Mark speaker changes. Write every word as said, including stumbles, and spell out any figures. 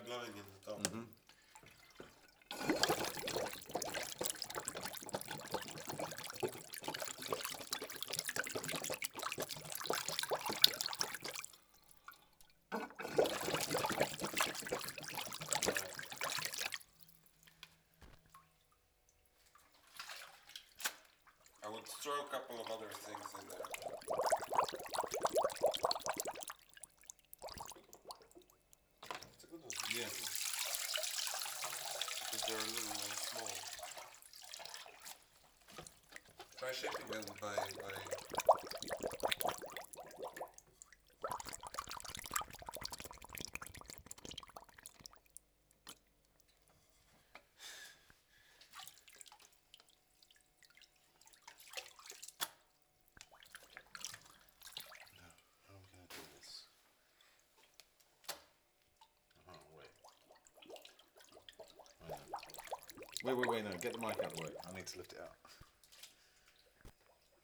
Speaker 1: glowing in the top.
Speaker 2: Mm-hmm.
Speaker 1: I would throw a couple of other things in there. It's a good one.
Speaker 2: Yeah.
Speaker 1: Because they're a little uh, small. Try shaping them by, by
Speaker 2: How are we going to do this? Oh, wait. Wait, no. Wait, wait, wait, no. Get the mic out of the way. I need to lift it out.